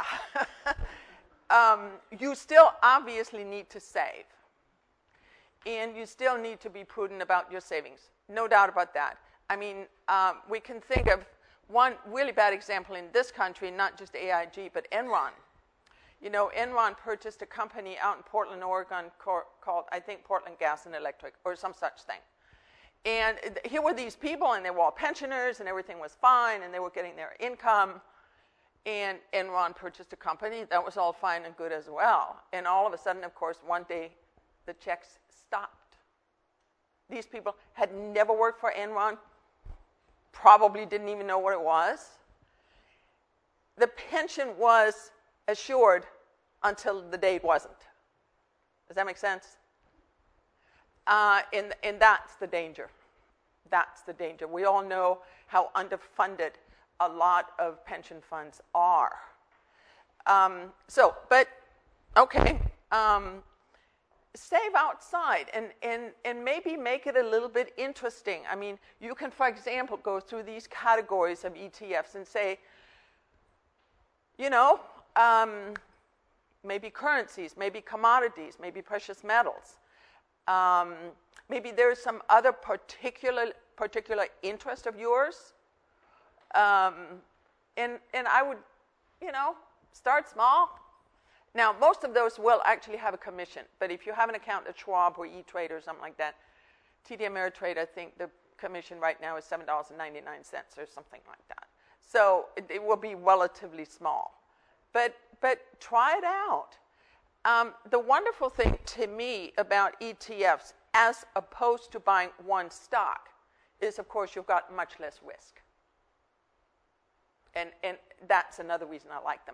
You still obviously need to save. And you still need to be prudent about your savings. No doubt about that. I mean, we can think of one really bad example in this country, not just AIG, but Enron. Enron purchased a company out in Portland, Oregon called, I think, Portland Gas and Electric, or some such thing. And here were these people, and they were all pensioners, and everything was fine, and they were getting their income. And Enron purchased a company. That was all fine and good as well. And all of a sudden, of course, one day, the checks stopped. These people had never worked for Enron, probably didn't even know what it was. The pension was assured until the day it wasn't. Does that make sense? And that's the danger. That's the danger. We all know how underfunded a lot of pension funds are. Okay. save outside and maybe make it a little bit interesting. I mean, you can, for example, go through these categories of ETFs and say, you know, maybe currencies, maybe commodities, maybe precious metals. Maybe there's some other particular interest of yours. And I would, you know, start small. Now, most of those will actually have a commission, but if you have an account at Schwab or E-Trade or something like that, TD Ameritrade, I think the commission right now is $7.99 or something like that. So it will be relatively small. But try it out. The wonderful thing to me about ETFs, as opposed to buying one stock, is, of course, you've got much less risk. And that's another reason I like them.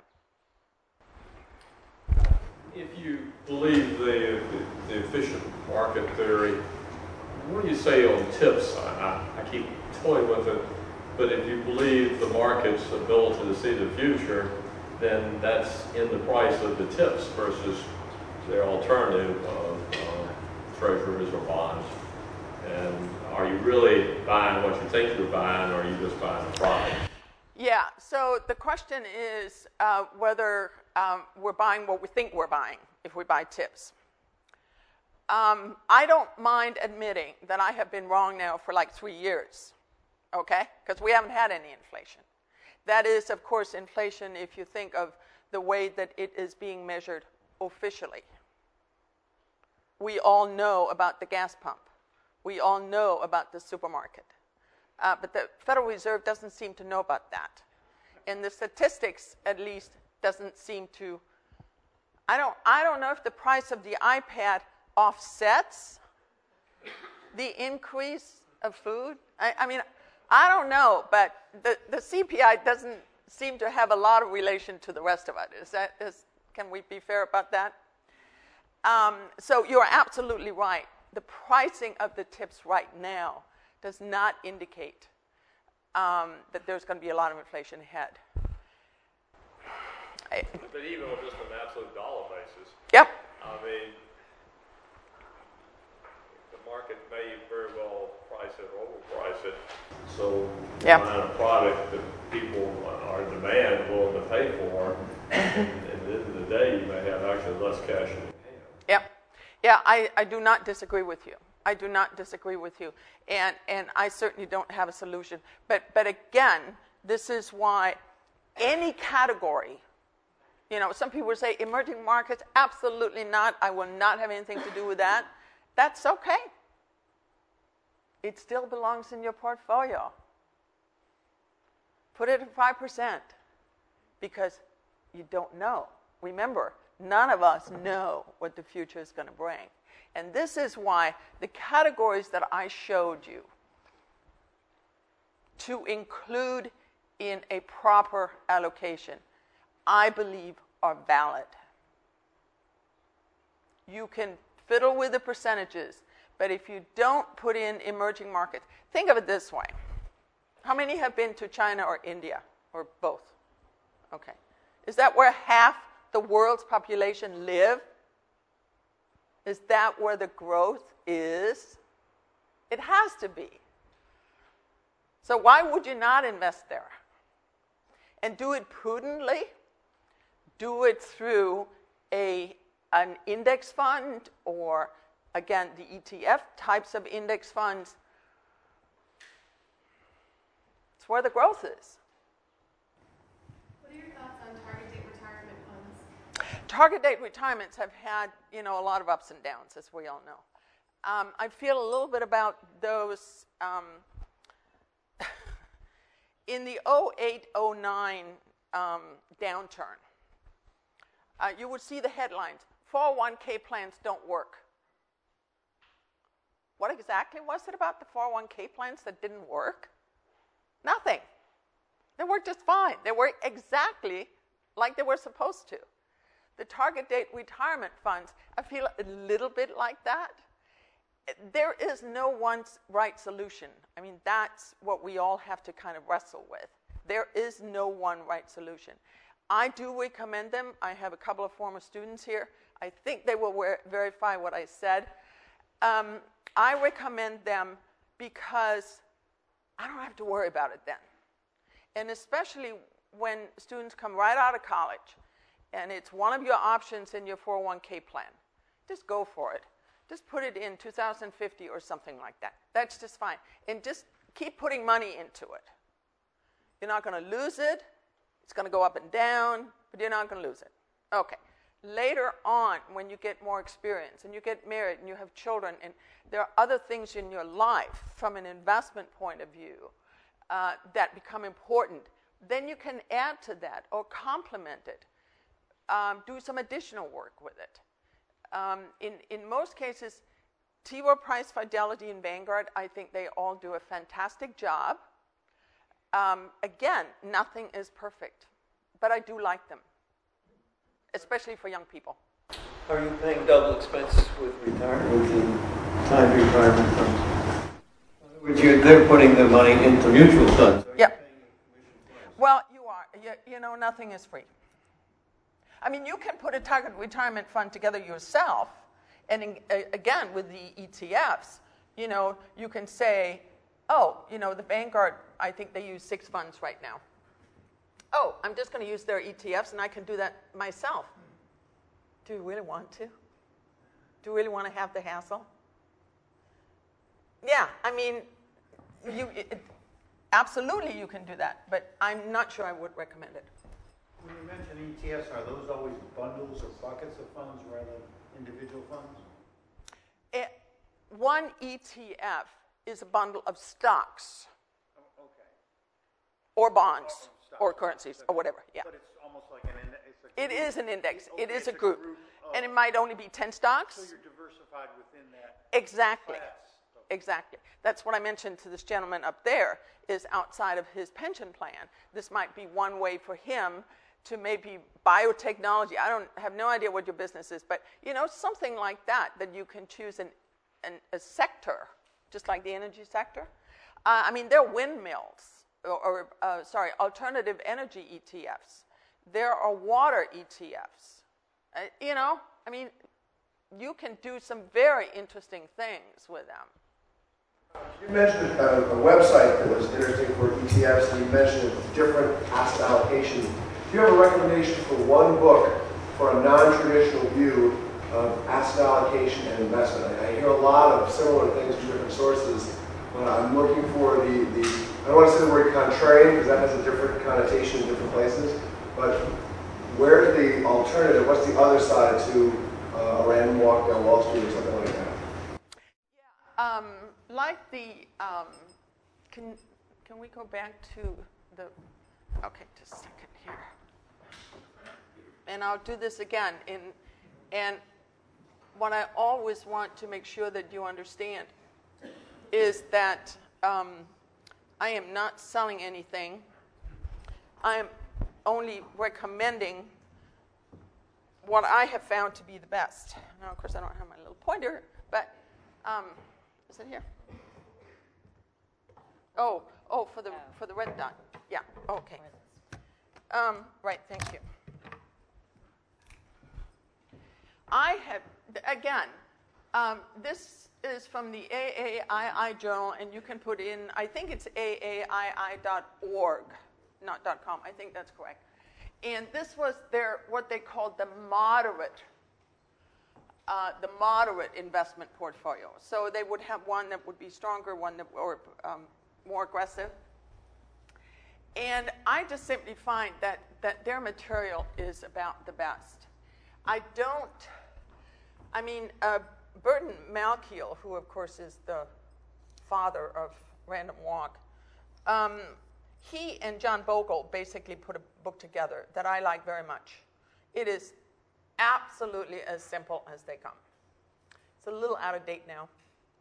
If you believe the efficient market theory, what do you say on tips? I keep toying with it, but if you believe the market's ability to see the future, then that's in the price of the tips versus their alternative of treasuries or bonds. And are you really buying what you think you're buying, or are you just buying a product? Yeah, so the question is whether we're buying what we think we're buying if we buy tips. I don't mind admitting that I have been wrong now for like 3 years, okay? Because we haven't had any inflation. That is, of course, inflation if you think of the way that it is being measured officially. We all know about the gas pump. We all know about the supermarket. But the Federal Reserve doesn't seem to know about that. And the statistics, at least, doesn't seem to. I don't know if the price of the iPad offsets the increase of food. I mean, I don't know, but the CPI doesn't seem to have a lot of relation to the rest of it. Can we be fair about that? So you're absolutely right. The pricing of the tips right now does not indicate that there's going to be a lot of inflation ahead. But even on just an absolute dollar basis, Yep. I mean, the market may very well price it or overprice it. So Yep. buying a product that people are in demand, willing to pay for, and at the end of the day, you may have actually less cash in your hand. Yep. Yeah, I do not disagree with you. I do not disagree with you. And I certainly don't have a solution. But again, this is why any category, you know, some people say emerging markets, absolutely not. I will not have anything to do with that. That's okay. It still belongs in your portfolio. Put it at 5% because you don't know. Remember, none of us know what the future is going to bring. And this is why the categories that I showed you to include in a proper allocation, I believe are valid. You can fiddle with the percentages, but if you don't put in emerging markets, think of it this way. How many have been to China or India or both? Okay. Is that where half the world's population live? Is that where the growth is? It has to be. So why would you not invest there? And do it prudently. Do it through an index fund or, again, the ETF types of index funds. It's where the growth is. What are your thoughts on target date retirement funds? Target date retirements have had, you know, a lot of ups and downs, as we all know. I feel a little bit about those in the 08-09 downturn. You would see the headlines, 401k plans don't work. What exactly was it about the 401k plans that didn't work? Nothing. They worked just fine. They worked exactly like they were supposed to. The target date retirement funds, I feel a little bit like that. There is no one right solution. I mean, that's what we all have to kind of wrestle with. There is no one right solution. I do recommend them. I have a couple of former students here. I think they will verify what I said. I recommend them because I don't have to worry about it then. And especially when students come right out of college and it's one of your options in your 401k plan, just go for it. Just put it in 2050 or something like that. That's just fine. And just keep putting money into it. You're not going to lose it. It's going to go up and down, but you're not going to lose it. Okay. Later on, when you get more experience and you get married and you have children and there are other things in your life from an investment point of view that become important, then you can add to that or complement it. Do some additional work with it. In most cases, T. Rowe Price, Fidelity, and Vanguard, I think they all do a fantastic job. Again, nothing is perfect, but I do like them, especially for young people. Are you paying double expenses with retirement, with the time retirement funds? They're putting the money into mutual funds. Yep. Well, you are. You know, nothing is free. I mean, you can put a target retirement fund together yourself, and again, with the ETFs, you know, you can say, oh, you know, the Vanguard, I think they use 6 funds right now. Oh, I'm just going to use their ETFs, and I can do that myself. Do you really want to? Do you really want to have the hassle? Yeah, I mean, absolutely you can do that, but I'm not sure I would recommend it. When you mention ETFs, are those always bundles or buckets of funds rather than individual funds? One ETF is a bundle of stocks. Oh, okay. Or bonds, or currencies, or whatever, yeah. But it's almost like an index. It is an index. Okay, it is it's a group. And it might only be 10 stocks. So you're diversified within that. Exactly. Class. Exactly. That's what I mentioned to this gentleman up there, is outside of his pension plan. This might be one way for him to maybe biotechnology. I have no idea what your business is, but you know, something like that you can choose a sector, just like the energy sector. I mean, there are windmills, or alternative energy ETFs. There are water ETFs. You know, I mean, you can do some very interesting things with them. You mentioned a website that was interesting for ETFs, and you mentioned different asset allocation. Do you have a recommendation for one book for a non-traditional view of asset allocation and investment? I hear a lot of similar things from different sources, but I'm looking for I don't want to say the word contrarian because that has a different connotation in different places, but where's the alternative? What's the other side to a random walk down Wall Street or something like that? Yeah, like the, can we go back to the, okay, just a second here. And I'll do this again. And what I always want to make sure that you understand is that I am not selling anything. I am only recommending what I have found to be the best. Now, of course, I don't have my little pointer, but is it here? Oh, for the red dot. Yeah. Okay. Right. Thank you. I have, again, this is from the AAII journal, and you can put in, I think it's aaii.org, not .com. I think that's correct. And this was what they called the moderate investment portfolio. So they would have one that would be stronger, one that or more aggressive. And I just simply find that their material is about the best. Burton Malkiel, who of course is the father of Random Walk, he and John Bogle basically put a book together that I like very much. It is absolutely as simple as they come. It's a little out of date now.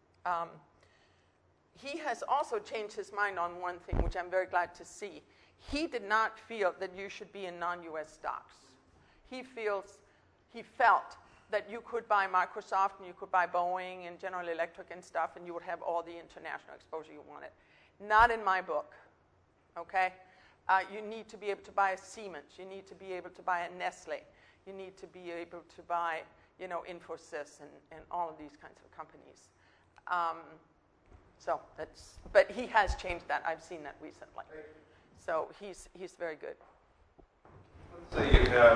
He has also changed his mind on one thing, which I'm very glad to see. He did not feel that you should be in non-U.S. stocks. He felt that you could buy Microsoft and you could buy Boeing and General Electric and stuff, and you would have all the international exposure you wanted. Not in my book, okay? You need to be able to buy a Siemens. You need to be able to buy a Nestle. You need to be able to buy Infosys and all of these kinds of companies. But he has changed that. I've seen that recently. So he's very good. Let's say you have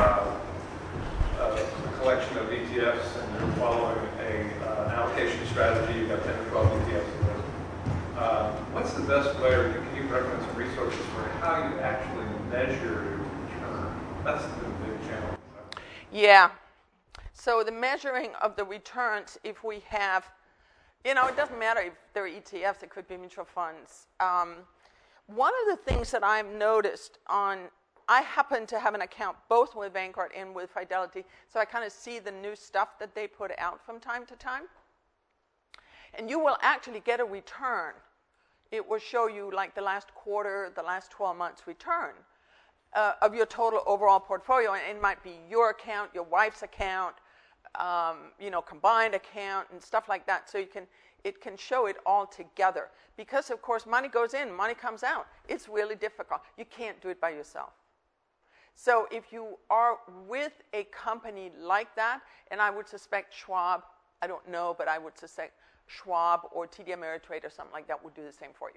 a collection of ETFs and you're following an allocation strategy. You've got 10 or 12 ETFs in those. What's the best way, or can you recommend some resources for how you actually measure your return? That's the big challenge. Yeah. So the measuring of the returns, if we have, it doesn't matter if they're ETFs, it could be mutual funds. One of the things that I've noticed I happen to have an account both with Vanguard and with Fidelity, so I kind of see the new stuff that they put out from time to time. And you will actually get a return. It will show you like the last quarter, the last 12 months return of your total overall portfolio. And it might be your account, your wife's account, combined account and stuff like that. So it can show it all together. Because, of course, money goes in, money comes out. It's really difficult. You can't do it by yourself. So if you are with a company like that, and I would suspect Schwab, I don't know, but I would suspect Schwab or TD Ameritrade or something like that would do the same for you.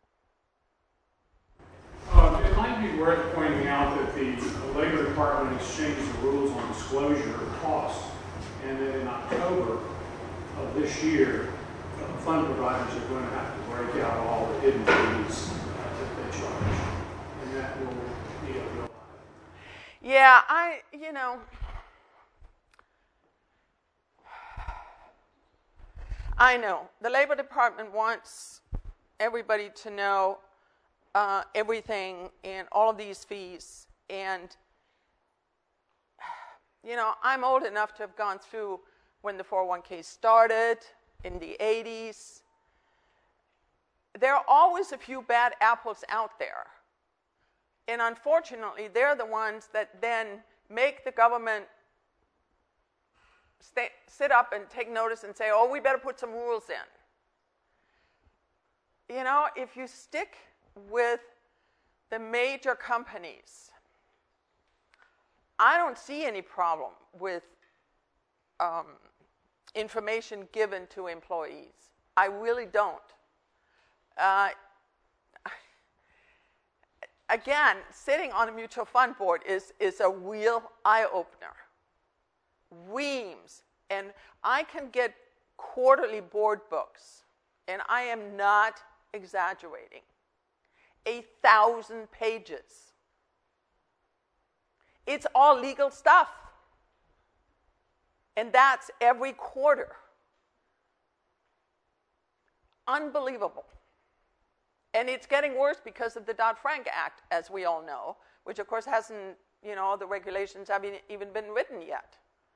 It might be worth pointing out that the Labor Department has changed the rules on disclosure of costs, and that in October of this year, fund providers are going to have to break out all the hidden fees that they charge, and that will be a real. Yeah, I know. The Labor Department wants everybody to know everything and all of these fees. And, I'm old enough to have gone through when the 401k started in the 80s. There are always a few bad apples out there. And unfortunately, they're the ones that then make the government sit up and take notice and say, oh, we better put some rules in. If you stick with the major companies, I don't see any problem with information given to employees. I really don't. Again, sitting on a mutual fund board is a real eye-opener. Reams. And I can get quarterly board books, and I am not exaggerating. 1,000 pages. It's all legal stuff. And that's every quarter. Unbelievable. And it's getting worse because of the Dodd-Frank Act, as we all know, which of course hasn't, the regulations haven't even been written yet.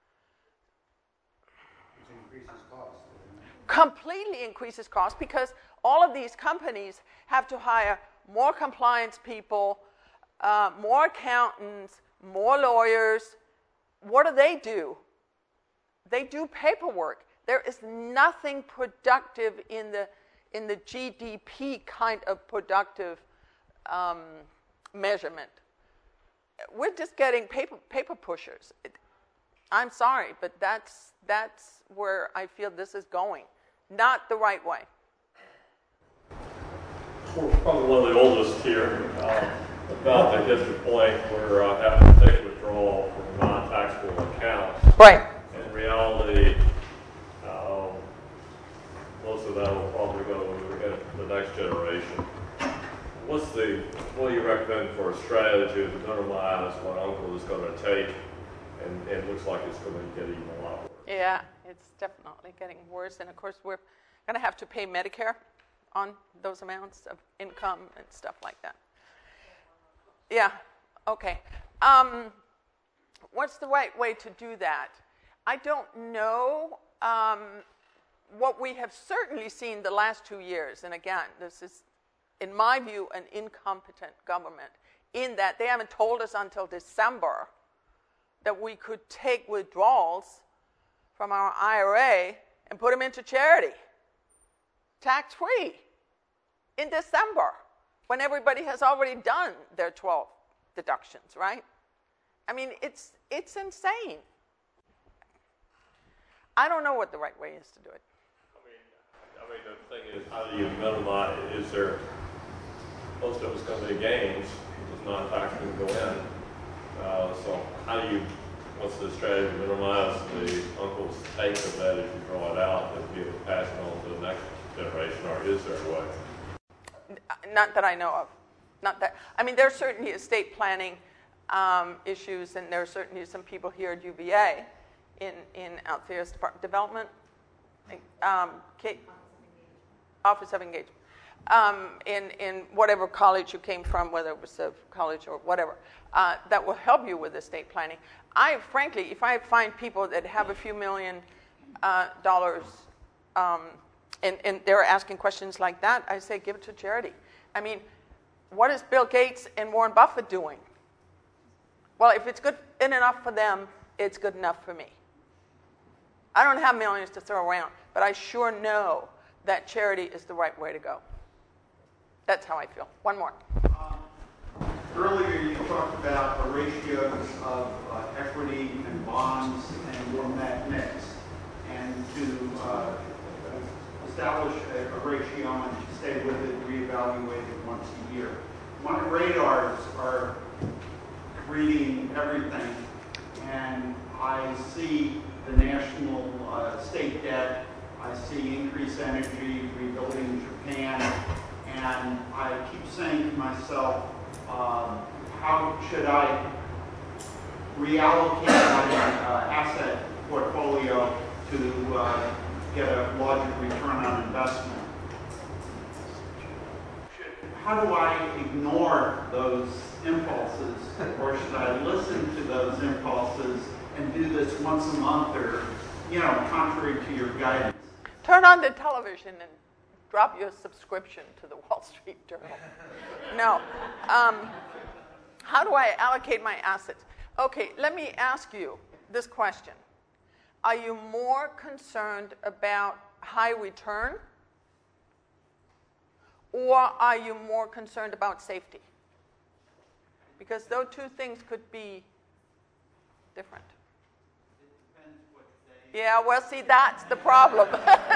Which increases costs. Completely increases costs because all of these companies have to hire more compliance people, more accountants, more lawyers. What do? They do paperwork. There is nothing productive in the GDP kind of productive measurement. We're just getting paper pushers. I'm sorry, but that's where I feel this is going. Not the right way. We're probably one of the oldest here. About to hit the point where I have to take withdrawal from non-taxable accounts. Right. In reality, most of that will probably go to the next generation. What do you recommend for a strategy to minimize what Uncle is going to take, and it looks like it's going to get even a lot worse? Yeah, it's definitely getting worse, and of course we're going to have to pay Medicare on those amounts of income and stuff like that. Yeah, okay. What's the right way to do that? I don't know. What we have certainly seen the last 2 years, and again, this is, in my view, an incompetent government, in that they haven't told us until December that we could take withdrawals from our IRA and put them into charity, tax-free, in December, when everybody has already done their 12 deductions, right? I mean, it's insane. I don't know what the right way is to do it. I mean, the thing is, how do you minimize, is there, most of it's going to be gains, it's not actually go in. So how do you, what's the strategy to minimize the uncle's take of that if you draw it out and be able to pass it on to the next generation, or is there a way? Not that I know of. Not that, I mean, there's certainly estate planning issues, and there are certainly some people here at UVA in Althea's development, Office of Engagement, in whatever college you came from, whether it was a college or whatever, that will help you with estate planning. Frankly, if I find people that have a few $million, and they're asking questions like that, I say give it to charity. I mean, what is Bill Gates and Warren Buffett doing? Well, if it's good enough for them, it's good enough for me. I don't have millions to throw around, but I sure know that charity is the right way to go. That's how I feel. One more. Earlier you talked about the ratios of equity and bonds and your net mix, and to establish a ratio and stay with it, reevaluate it once a year. My radars are reading everything, and I see the national state debt, I see increased energy, rebuilding Japan, and I keep saying to myself, how should I reallocate my asset portfolio to get a larger return on investment? How do I ignore those impulses, or should I listen to those impulses and do this once a month, or, contrary to your guidance? Turn on the television and drop your subscription to the Wall Street Journal. No. How do I allocate my assets? Okay, let me ask you this question. Are you more concerned about high return, or are you more concerned about safety? Because those two things could be different. It depends what day. Yeah, well, see, that's the problem.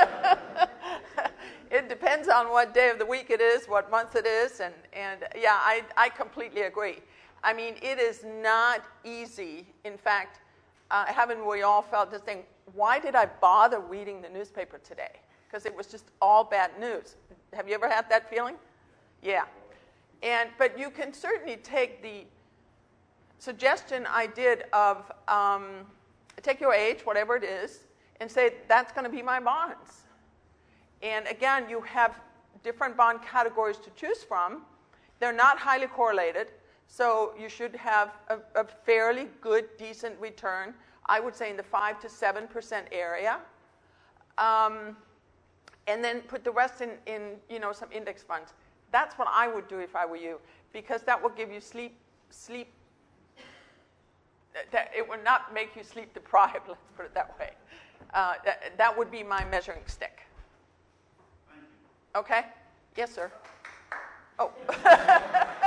It depends on what day of the week it is, what month it is, and yeah, I completely agree. I mean, it is not easy. In fact, haven't we all felt this thing, why did I bother reading the newspaper today? Because it was just all bad news. Have you ever had that feeling? Yeah. But you can certainly take the suggestion I did of take your age, whatever it is, and say that's going to be my bonds. And again, you have different bond categories to choose from. They're not highly correlated, so you should have a fairly good, decent return. I would say in the 5 to 7% area. And then put the rest in some index funds. That's what I would do if I were you, because that will give you sleep. It will not make you sleep deprived, let's put it that way. That would be my measuring stick. Thank you. Okay? Yes, sir. Oh.